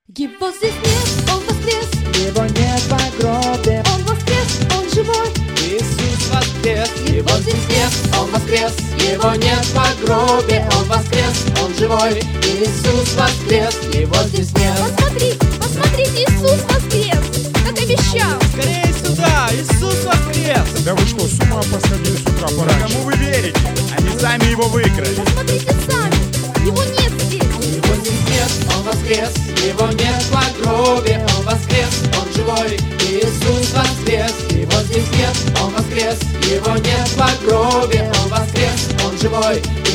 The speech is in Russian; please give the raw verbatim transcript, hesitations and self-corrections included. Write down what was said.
Его здесь нет, он воскрес, Его нет в гробе, он воскрес, он живой. Иисус воскрес, Его здесь нет, Он воскрес, Его нет в гробе, Он воскрес, Он живой. Иисус воскрес, Его здесь нет. Посмотри, посмотрите, Иисус воскрес, как обещал. Скорее сюда! Иисус воскрес! Да вы что, с ума посходили с утра пораньше? Кому вы верите? Они сами его выкрали. Посмотрите сами, его нет здесь. Его здесь нет, Он воскрес, Его нет в гробе, Он воскрес, Он живой. Иисус воскрес, Его здесь нет, Он воскрес, Его нет в гробе, Он воскрес, Он живой.